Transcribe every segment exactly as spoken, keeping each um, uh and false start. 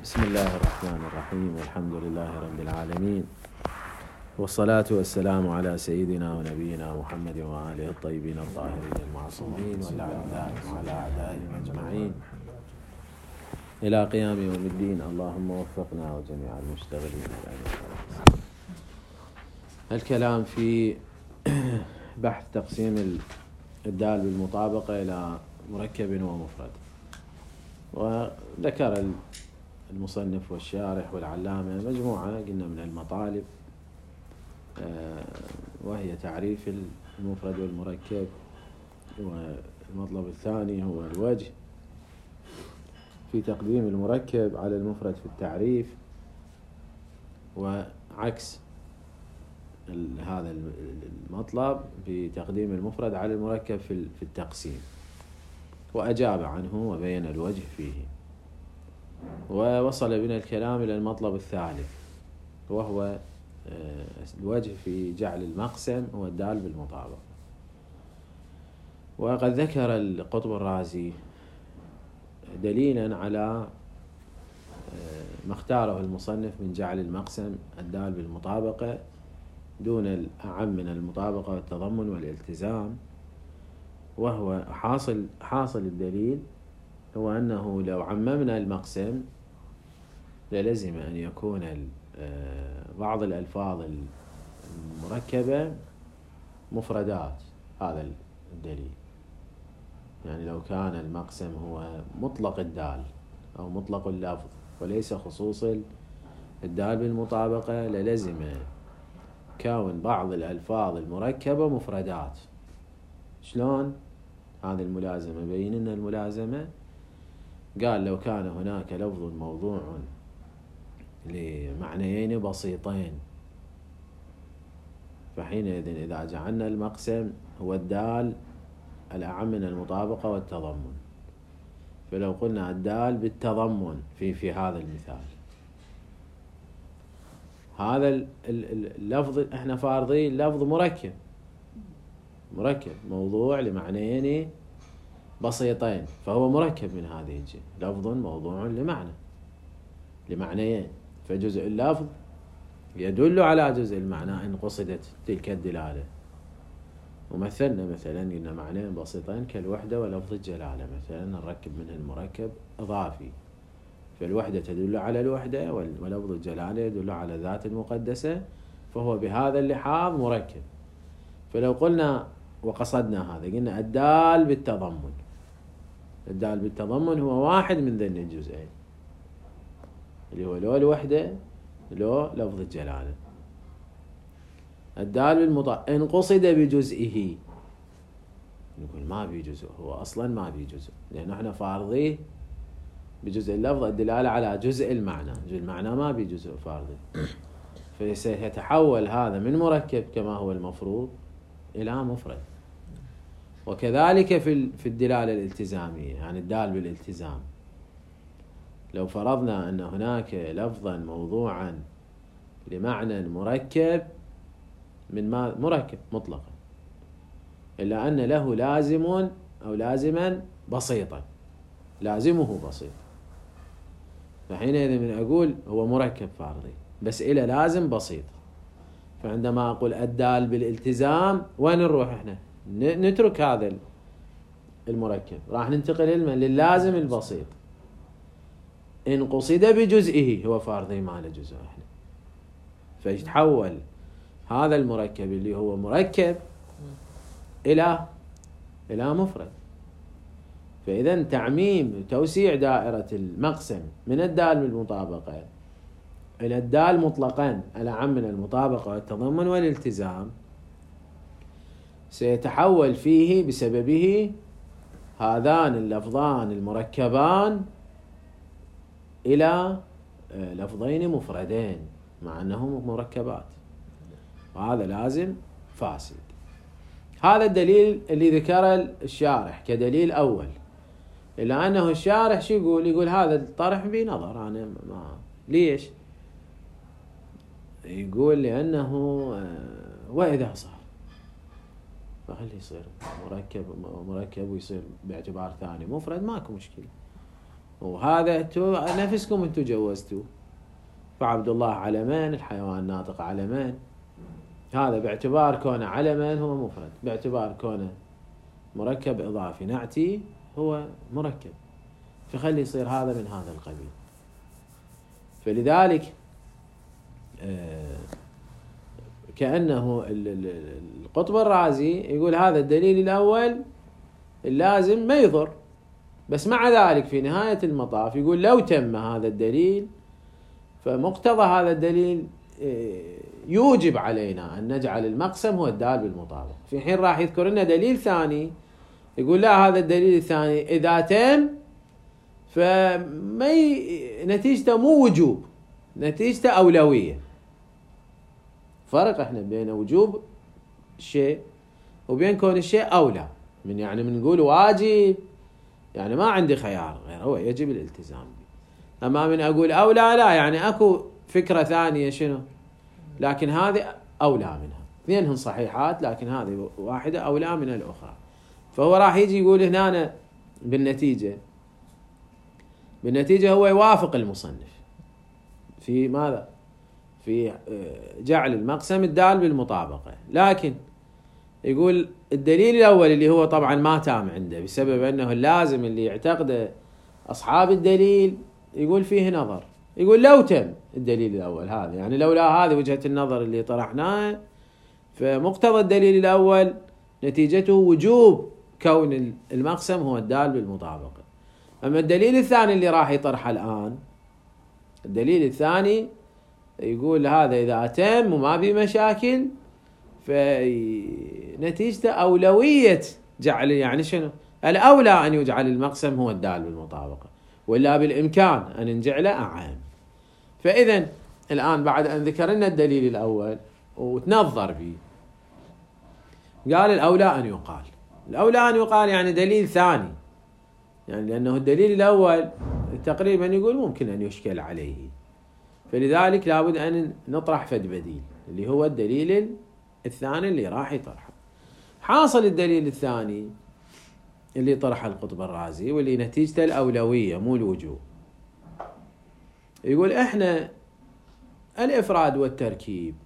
بسم الله الرحمن الرحيم، والحمد لله رب العالمين، والصلاة والسلام على سيدنا ونبينا محمد وآله الطيبين الطاهرين المعصومين واللعنات على أعدائهم أجمعين إلى قيام يوم الدين. اللهم وفقنا وجميع المشتغلين. الكلام في بحث تقسيم الدال بالمطابقة إلى مركب ومفرد، وذكر المصنف والشارح والعلامة مجموعة قلنا من المطالب، وهي تعريف المفرد والمركب، والمطلب الثاني هو الوجه في تقديم المركب على المفرد في التعريف، وعكس هذا المطلب في تقديم المفرد على المركب في التقسيم، وأجاب عنه وبين الوجه فيه. ووصل بنا الكلام إلى المطلب الثالث، وهو الوجه في جعل المقسم هو الدال بالمطابقة. وقد ذكر القطب الرازي دليلا على ما اختاره المصنف من جعل المقسم الدال بالمطابقة دون الأعم من المطابقة والتضمن والالتزام، وهو حاصل حاصل الدليل هو أنه لو عممنا المقسم للزم أن يكون بعض الألفاظ المركبة مفردات. هذا الدليل، يعني لو كان المقسم هو مطلق الدال أو مطلق اللفظ وليس خصوص الدال بالمطابقة للزم كون بعض الألفاظ المركبة مفردات. شلون هذه الملازمة؟ بين لنا الملازمة. قال لو كان هناك لفظ موضوع لمعنيين بسيطين، فحينئذ إذا جعلنا المقسم هو الدال الأعم من المطابقة والتضمن، فلو قلنا الدال بالتضمن في في هذا المثال، هذا اللفظ احنا فارضين لفظ مركب مركب موضوع لمعنيين بسيطين، فهو مركب من هذه الجهة، لفظ موضوع لمعنى لمعنيين، فجزء اللفظ يدل على جزء المعنى إن قصدت تلك الدلالة. ومثلنا مثلا قلنا معنيين بسيطين كالوحدة ولفظ الجلالة، مثلا نركب منه المركب إضافي، فالوحدة تدل على الوحدة ولفظ الجلالة يدل على ذات المقدسة، فهو بهذا اللحاظ مركب. فلو قلنا وقصدنا هذا قلنا الدال بالتضمن، الدال بالتضمن هو واحد من ذن الجزئين اللي هو لو الوحدة لو لفظ الجلالة. الدال بالمطابقة إن قصد بجزئه، نقول ما في جزء، هو أصلا ما في جزء، لأنه احنا فارضيه بجزء اللفظ الدلالة على جزء المعنى، جزء المعنى ما في جزء فارضي، فسيتحول هذا من مركب كما هو المفروض إلى مفرد. وكذلك في في الدلالة الالتزامية، يعني الدال بالالتزام، لو فرضنا أن هناك لفظا موضوعا لمعنى مركب من ما مركب مطلقا، إلا أن له لازم أو لازما بسيطا، لازمه بسيط، فحينئذ من أقول هو مركب فارضي بس إلى لازم بسيط. فعندما أقول الدال بالالتزام وين نروح احنا؟ نترك هذا المركب، راح ننتقل لللازم البسيط. إن قصد بجزئه هو فارضي ما له جزء احنا، فيتحول هذا المركب اللي هو مركب إلى إلى مفرد. فإذا تعميم وتوسيع دائرة المقسم من الدال بالمطابقة إلى الدال مطلقا الأعم من المطابقة والتضمن والالتزام سيتحول فيه بسببه هذان اللفظان المركبان إلى لفظين مفردين مع أنهم مركبات، وهذا لازم فاسد. هذا الدليل اللي ذكره الشارح كدليل أول، إلا أنه الشارح شو يقول؟ يقول هذا الطرح بنظر أنا ما ليش؟ يقول لأنه وإذا صار فخلي يصير مركب مركب ويصير باعتبار ثاني مفرد ماكو مشكلة، وهذا انتو نفسكم انتو جوزتوا، فعبد الله علمين، الحيوان الناطق علمين، هذا باعتبار كونه علما هو مفرد، باعتبار كونه مركب إضافي نعتي هو مركب، فخلي يصير هذا من هذا القبيل. فلذلك كأنه القطب الرازي يقول هذا الدليل الأول اللازم ما يضر، بس مع ذلك في نهاية المطاف يقول لو تم هذا الدليل فمقتضى هذا الدليل يوجب علينا أن نجعل المقسم هو الدال بالمطابقة، في حين راح يذكر لنا دليل ثاني يقول لا هذا الدليل الثاني إذا تم فما ي... نتيجته مو وجوب، نتيجته أولوية. فرق احنا بين وجوب الشيء وبين كون الشيء أولى، من يعني من نقول واجب يعني ما عندي خيار غير هو يجب الالتزام به، أما من أقول أولى لا يعني أكو فكرة ثانية شنو، لكن هذه أولى منها، اثنينهن صحيحات لكن هذه واحدة أولى من الأخرى. فهو راح يجي يقول هنا بالنتيجة بالنتيجة هو يوافق المصنف في ماذا؟ في جعل المقسم الدال بالمطابقة، لكن يقول الدليل الأول اللي هو طبعا ما تام عنده بسبب أنه اللازم اللي يعتقده أصحاب الدليل يقول فيه نظر، يقول لو تم الدليل الأول هذا يعني لولا هذه وجهة النظر اللي طرحناها فمقتضى الدليل الأول نتيجته وجوب كون المقسم هو الدال بالمطابقة. أما الدليل الثاني اللي راح يطرحه الآن، الدليل الثاني يقول هذا إذا تم وما في مشاكل فنتيجته أولوية جعل، يعني شنو الأولى أن يجعل المقسم هو الدال بالمطابقة، ولا بالإمكان أن نجعله أعام. فإذا الآن بعد أن ذكرنا الدليل الأول وتنظر به قال الأولى أن يقال، الأولى أن يقال يعني دليل ثاني، يعني لأنه الدليل الأول تقريبا يقول ممكن أن يشكل عليه، فلذلك لابد أن نطرح فد بديل اللي هو الدليل الثاني اللي راح يطرحه. حاصل الدليل الثاني اللي طرح القطب الرازي واللي نتيجته الأولوية مو الوجوب، يقول إحنا الإفراد والتركيب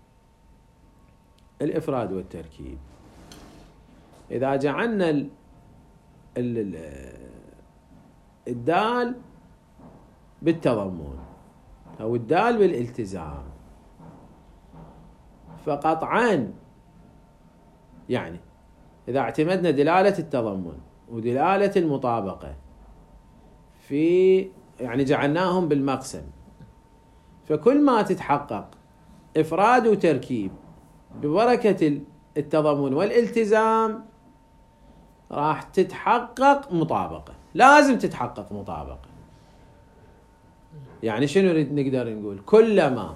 الإفراد والتركيب إذا جعلنا ال ال الدال بالتضمن أو الدال بالالتزام فقطعا، يعني إذا اعتمدنا دلالة التضمن ودلالة المطابقة في يعني جعلناهم بالمقسم، فكل ما تتحقق إفراد وتركيب ببركة التضمن والالتزام راح تتحقق مطابقة، لازم تتحقق مطابقة. يعني شنو نقدر نقول؟ كلما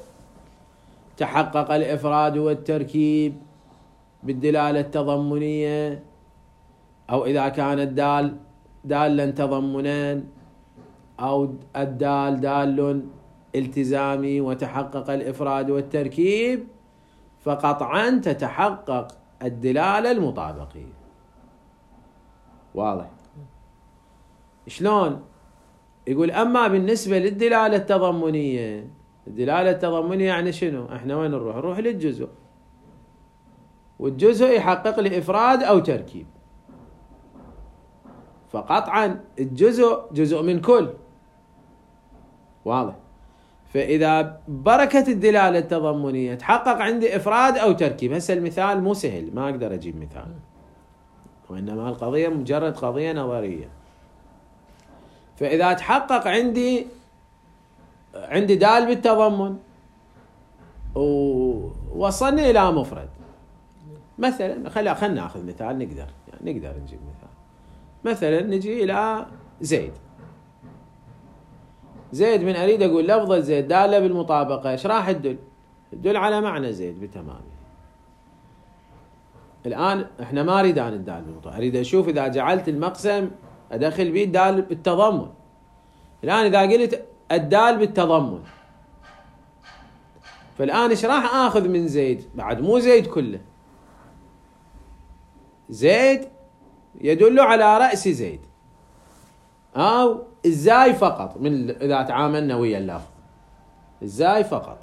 تحقق الإفراد والتركيب بالدلالة التضمنية أو إذا كان الدال دالا تضمنا أو الدال دال التزامي وتحقق الإفراد والتركيب فقطعا تتحقق الدلالة المطابقية. واضح؟ شلون؟ يقول أما بالنسبة للدلالة التضمنية، الدلالة التضمنية يعني شنو؟ احنا وين نروح؟ نروح للجزء، والجزء يحقق لي إفراد أو تركيب، فقطعا الجزء جزء من كل. واضح؟ فإذا بركة الدلالة التضمنية تحقق عندي إفراد أو تركيب، هسه المثال مو سهل ما أقدر أجيب مثال، وإنما القضية مجرد قضية نظرية. فإذا تحقق عندي عندي دال بالتضمن ووصلني إلى مفرد مثلا، خلينا خلينا ناخذ مثال نقدر يعني نقدر نجيب مثال، مثلا نجي إلى زيد. زيد من أريد أقول لفظة زيد دالة بالمطابقة إيش راح تدل؟ تدل على معنى زيد بتمامه. الآن إحنا ما أريد أن الدال بالمطابقة، أريد أشوف إذا جعلت المقسم أدخل به الدال بالتضمن. الآن إذا قلت الدال بالتضمن فالآن إيش راح آخذ من زيد؟ بعد مو زيد كله، زيد يدل على رأس زيد أو الزاي فقط من إذا تعاملنا ويا اللفظ، الزاي فقط.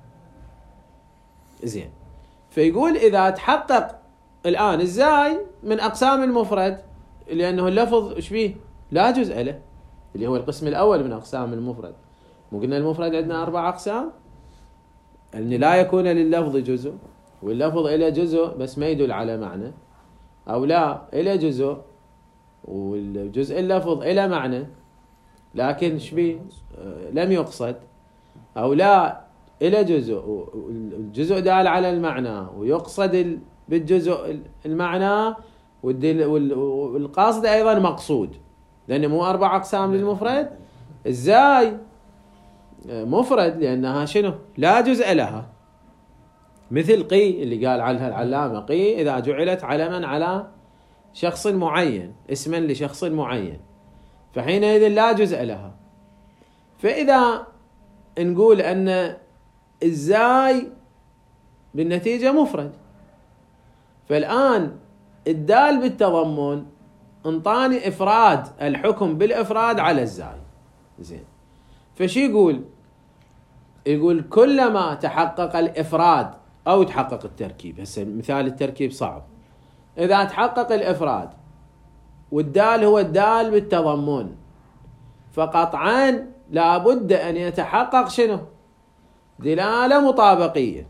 زين، فيقول إذا تحقق الآن الزاي من أقسام المفرد، لأنه اللفظ إيش فيه؟ لا جزء له، اللي هو القسم الأول من أقسام المفرد. مو قلنا المفرد عندنا أربع أقسام؟ أن لا يكون لللفظ جزء، واللفظ إلى جزء بس ما يدل على معنى، أو لا إلى جزء والجزء اللفظ إلى معنى لكن شبيه لم يقصد، أو لا إلى جزء الجزء دال على المعنى ويقصد بالجزء المعنى والقاصد أيضا مقصود، لأنه مو أربع أقسام للمفرد. إزاي مفرد؟ لأنها شنو؟ لا جزء لها، مثل قي اللي قال عنها العلامة، قي إذا جعلت علما على شخص معين، اسما لشخص معين، فحينئذ لا جزء لها. فإذا نقول أن الزاي بالنتيجة مفرد، فالآن الدال بالتضمن انطاني إفراد، الحكم بالإفراد على الزاي. زين، فشي يقول؟ يقول كلما تحقق الإفراد أو تحقق التركيب. هسه مثال التركيب صعب. إذا تحقق الإفراد والدال هو الدال بالتضمن، فقطعا لابد أن يتحقق شنو؟ دلالة مطابقية.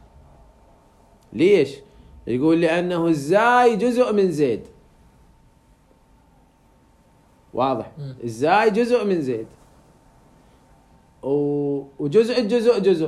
ليش؟ يقول لأنه الزاي جزء من زيد. واضح؟ الزاي جزء من زيد، وجزء الجزء جزء.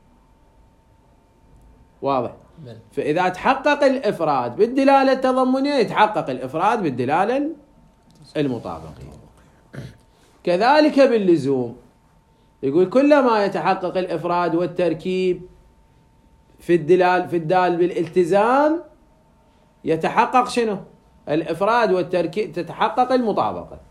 واضح؟ فإذا تحقق الإفراد بالدلالة التضمنية يتحقق الإفراد بالدلالة المطابقية. كذلك باللزوم، يقول كلما يتحقق الإفراد والتركيب في الدلال في الدال بالالتزام يتحقق شنو؟ الإفراد والتركيب، تتحقق المطابقة.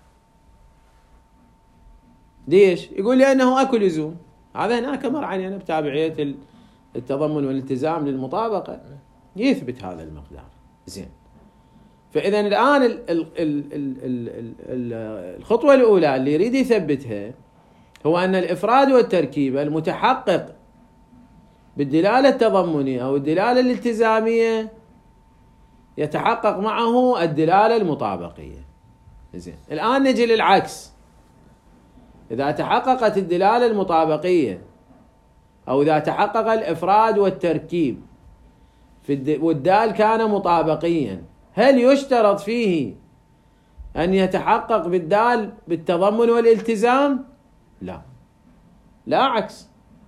ليش؟ يقول لأنه أكو لزوم. هذا هناك مر علينا بتابعية التضمن والالتزام للمطابقة يثبت هذا المقدار. زين، فإذا الآن ال ال ال ال ال ال الخطوة الأولى اللي يريد يثبتها هو أن الإفراد والتركيب المتحقق بالدلالة التضمنية أو الدلالة الالتزامية يتحقق معه الدلالة المطابقية. زين، الآن نجي للعكس. إذا تحققت الدلالة المطابقية أو إذا تحقق الإفراد والتركيب في الد... والدال كان مطابقيا، هل يشترط فيه أن يتحقق بالدال بالتضمن والالتزام؟ لا، لا عكس.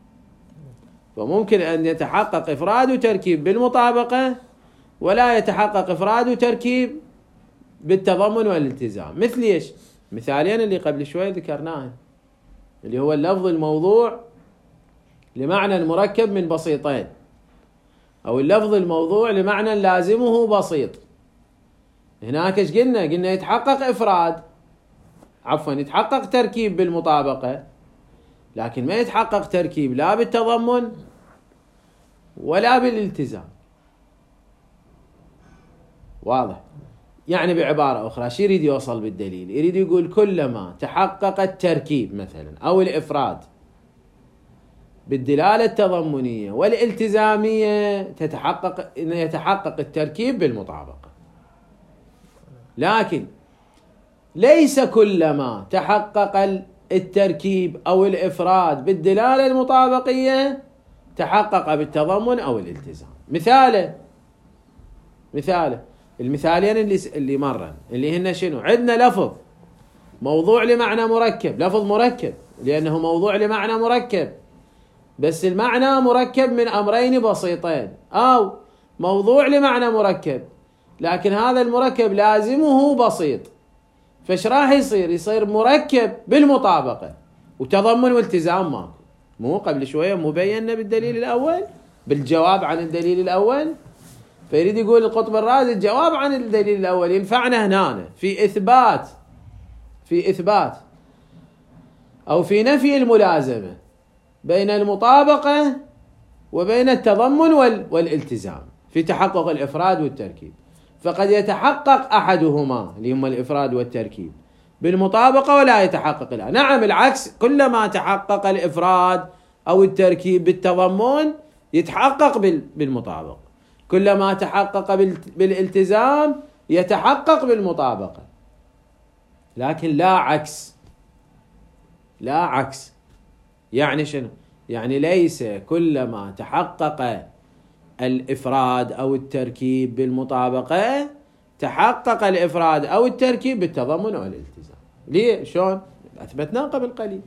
فممكن أن يتحقق إفراد وتركيب بالمطابقة ولا يتحقق إفراد وتركيب بالتضمن والالتزام. مثل إيش؟ مثالين اللي قبل شوي ذكرناه، اللي هو اللفظ الموضوع لمعنى مركب من بسيطين، أو اللفظ الموضوع لمعنى لازمه بسيط. هناك ايش قلنا؟ قلنا يتحقق إفراد، عفوا يتحقق تركيب بالمطابقة، لكن ما يتحقق تركيب لا بالتضمن ولا بالالتزام. واضح؟ يعني بعبارة أخرى شو يريد يوصل بالدليل؟ يريد يقول كلما تحقق التركيب مثلا أو الإفراد بالدلالة التضمنية والالتزامية تتحقق إن يتحقق التركيب بالمطابقة. لكن ليس كلما تحقق التركيب أو الإفراد بالدلالة المطابقية تحقق بالتضمن أو الالتزام. مثاله مثاله المثالين اللي اللي مرن اللي هن شنو؟ عندنا لفظ موضوع لمعنى مركب، لفظ مركب لأنه موضوع لمعنى مركب، بس المعنى مركب من أمرين بسيطين، أو موضوع لمعنى مركب لكن هذا المركب لازمه بسيط، فايش راح يصير؟ يصير مركب بالمطابقة وتضمن والتزام ماكو. مو قبل شوية مبينة بالدليل الأول بالجواب عن الدليل الأول؟ فيريد يقول القطب الرازي الجواب عن الدليل الأول ينفعنا هنا في إثبات في إثبات أو في نفي الملازمة بين المطابقة وبين التضمن والالتزام في تحقق الإفراد والتركيب. فقد يتحقق أحدهما اللي هما الإفراد والتركيب بالمطابقة ولا يتحقق الآن. نعم العكس، كلما تحقق الإفراد أو التركيب بالتضمن يتحقق بالمطابقة، كلما تحقق بالالتزام يتحقق بالمطابقة، لكن لا عكس. لا عكس يعني شنو؟ يعني ليس كلما تحقق الإفراد أو التركيب بالمطابقة تحقق الإفراد أو التركيب بالتضمن أو الالتزام. ليه؟ شلون؟ أثبتناه قبل قليل.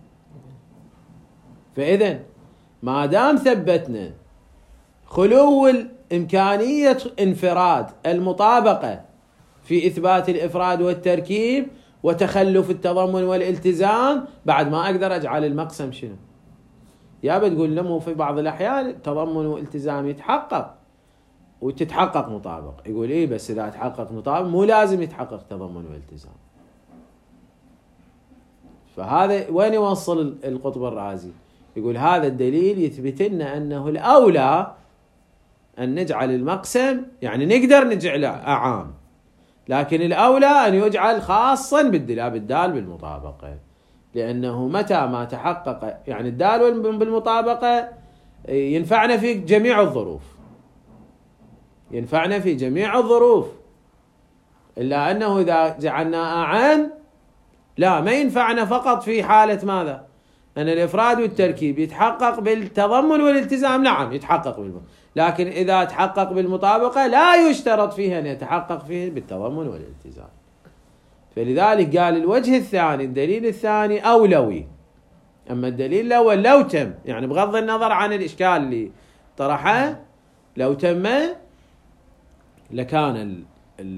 فإذا ما دام ثبتنا خلو إمكانية انفراد المطابقة في إثبات الإفراد والتركيب وتخلف التضمن والالتزام، بعد ما أقدر أجعل المقسم شنو؟ يا بتقول لهم في بعض الأحيان تضمن والالتزام يتحقق وتتحقق مطابق، يقول إيه بس إذا تحقق مطابق مو لازم يتحقق تضمن والالتزام. فهذا وين يوصل القطب الرازي؟ يقول هذا الدليل يثبت لنا أنه الأولى أن نجعل المقسم، يعني نقدر نجعله عام، لكن الأولى أن يجعل خاصا بالدال بالدال بالمطابقة، لأنه متى ما تحقق يعني الدال بالمطابقة ينفعنا في جميع الظروف، ينفعنا في جميع الظروف، إلا أنه إذا جعلناه عام لا ما ينفعنا فقط في حالة ماذا؟ أن الإفراد والتركيب يتحقق بالتضمن والالتزام، نعم يتحقق بالمطابقة، لكن إذا تحقق بالمطابقة لا يشترط فيه أن يتحقق فيه بالتضمن والالتزام. فلذلك قال الوجه الثاني، الدليل الثاني أولوي، أما الدليل الأول لو تم، يعني بغض النظر عن الإشكال اللي طرحه، لو تم لكان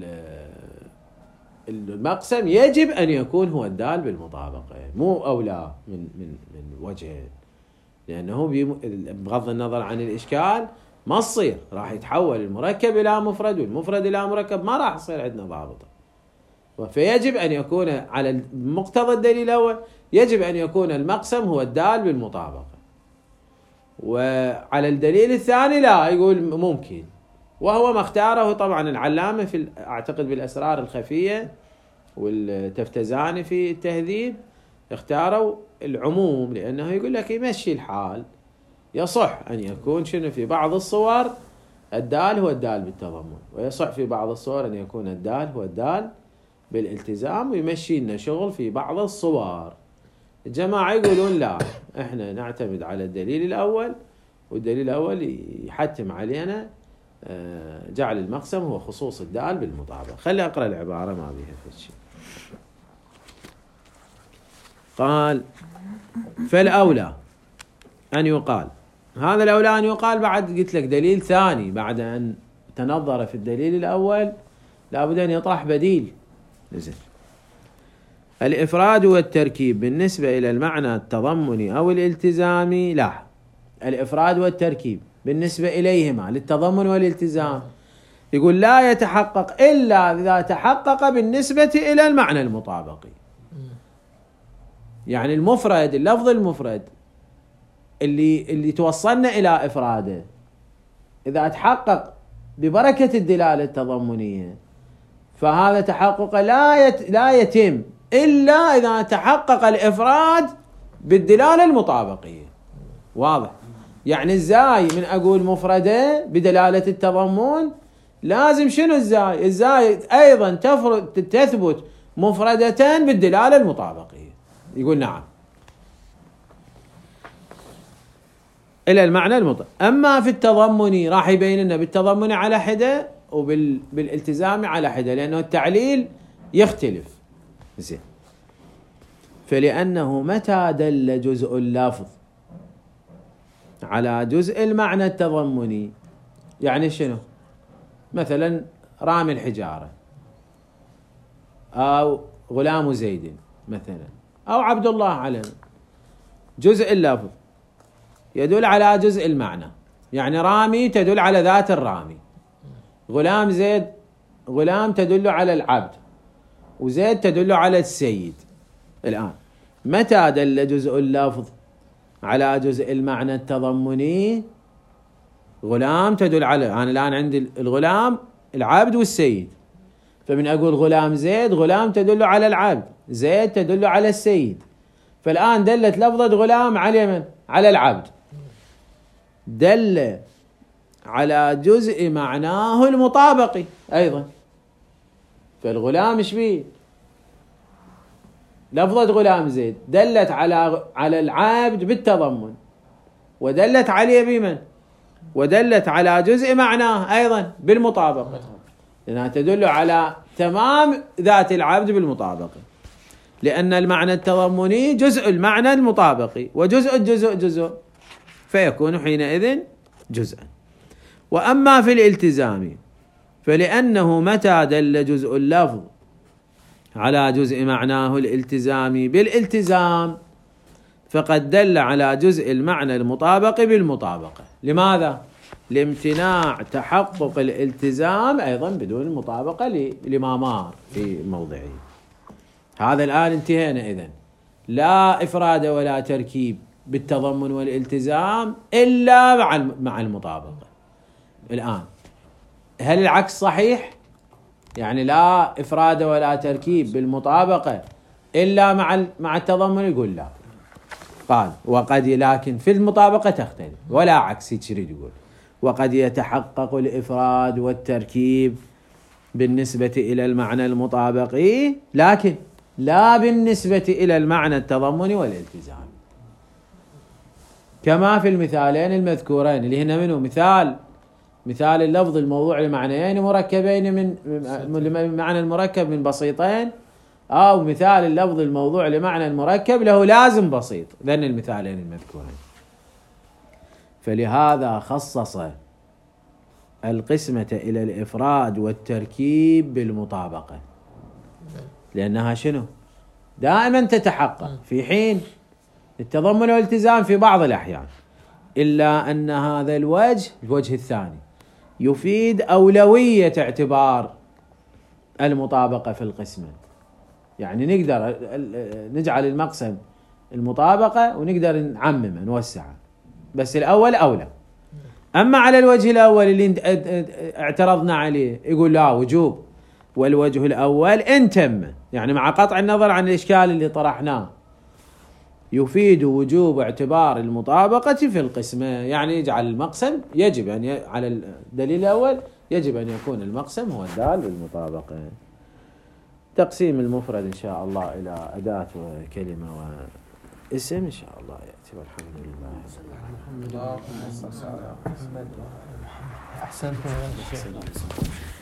المقسم يجب أن يكون هو الدال بالمطابقة، مو أولى من من من وجه، لأنه بغض النظر عن الإشكال ما تصير، راح يتحول المركب إلى مفرد والمفرد إلى مركب، ما راح يصير عندنا ضابطة. فيجب أن يكون على مقتضى الدليل الأول يجب أن يكون المقسم هو الدال بالمطابقة، وعلى الدليل الثاني لا، يقول ممكن، وهو ما اختاره طبعا العلامة في أعتقد بالأسرار الخفية والتفتزاني في التهذيب، اختاروا العموم، لأنه يقول لك يمشي الحال، يصح أن يكون شنو في بعض الصور الدال هو الدال بالتضمن، ويصح في بعض الصور أن يكون الدال هو الدال بالالتزام، ويمشي لنا شغل في بعض الصور. الجماعة يقولون لا، احنا نعتمد على الدليل الأول، والدليل الأول يحتم علينا جعل المقسم هو خصوص الدال بالمطابقة. خلي أقرأ العبارة ما بيها في شيء. قال فالأولى أن يقال، هذا الأولى أن يقال بعد قلت لك دليل ثاني، بعد أن تنظر في الدليل الأول لابد أن يطرح بديل. نزل الإفراد والتركيب بالنسبة إلى المعنى التضمني أو الالتزامي، لا، الإفراد والتركيب بالنسبة إليهما للتضمن والالتزام يقول لا يتحقق إلا إذا تحقق بالنسبة إلى المعنى المطابقي. يعني المفرد، اللفظ المفرد اللي اللي توصلنا إلى إفراده إذا تحقق ببركة الدلالة التضمنية، فهذا تحقق لا يت لا يتم إلا إذا تحقق الإفراد بالدلالة المطابقية. واضح؟ يعني الزاي من أقول مفردة بدلالة التضمن لازم شنو الزاي؟ الزاي أيضا تفرد تثبت مفردة بالدلالة المطابقية. يقول نعم إلى المعنى المطابق. أما في التضمني راح يبين لنا بالتضمن على حدة وبالالتزام على حدة، لأنه التعليل يختلف. زين، فلأنه متى دل جزء اللفظ على جزء المعنى التضمني، يعني شنو؟ مثلا رامي الحجارة أو غلام زيد مثلا أو عبد الله علم، جزء اللفظ يدل على جزء المعنى، يعني رامي تدل على ذات الرامي، غلام زيد غلام تدل على العبد، وزيد تدل على السيد. الآن متى دل جزء اللفظ على جزء المعنى التضمني؟ غلام تدل على، أنا الآن عندي الغلام العبد والسيد، فمن أقول غلام زيد غلام تدل على العبد زيد تدل على السيد، فالآن دلت لفظة غلام على من؟ على العبد، دل على جزء معناه المطابقي أيضا. فالغلام ايش بيه؟ لفظة غلام زيد دلت على على العبد بالتضمن، ودلت عليه بمن؟ ودلت على جزء معناه أيضا بالمطابقة، لأنها تدل على تمام ذات العبد بالمطابقة، لأن المعنى التضمني جزء المعنى المطابقي، وجزء الجزء جزء، فيكون حينئذ جزءا. وأما في الالتزام فلأنه متى دل جزء اللفظ على جزء معناه الالتزامي بالالتزام فقد دل على جزء المعنى المطابق بالمطابقة. لماذا؟ لامتناع تحقق الالتزام أيضا بدون المطابقة لما مر في موضعه. هذا الآن انتهينا إذن، لا إفراد ولا تركيب بالتضمن والالتزام إلا مع مع المطابقة. الآن هل العكس صحيح؟ يعني لا إفراد ولا تركيب بالمطابقة إلا مع مع التضمن؟ يقول لا. قال وقد، لكن في المطابقة تختلف، ولا عكس يريد يقول، وقد يتحقق الإفراد والتركيب بالنسبة إلى المعنى المطابقي، لكن لا بالنسبة إلى المعنى التضمني والالتزام، كما في المثالين المذكورين اللي هنا منه مثال مثال اللفظ الموضوع لمعنيين مركبين من معنى المركب من بسيطين، أو مثال اللفظ الموضوع لمعنى المركب له لازم بسيط، ذن المثالين المذكورين. فلهذا خصص القسمة إلى الإفراد والتركيب بالمطابقة، لأنها شنو؟ دائما تتحقق في حين التضمن والالتزام في بعض الأحيان، إلا أن هذا الوجه الوجه الثاني يفيد أولوية اعتبار المطابقة في القسمة، يعني نقدر نجعل المقسم المطابقة ونقدر نعممه نوسعه، بس الأول أولى. أما على الوجه الأول اللي اعترضنا عليه يقول لا وجوب، والوجه الأول إن تم، يعني مع قطع النظر عن الإشكال اللي طرحناه يفيد وجوب اعتبار المطابقة في القسمة، يعني يجعل المقسم يجب أن ي... على الدليل الأول يجب أن يكون المقسم هو الدال بالمطابقة. تقسيم المفرد إن شاء الله إلى أداة وكلمة واسم إن شاء الله يأتي، والحمد لله. أحسنت.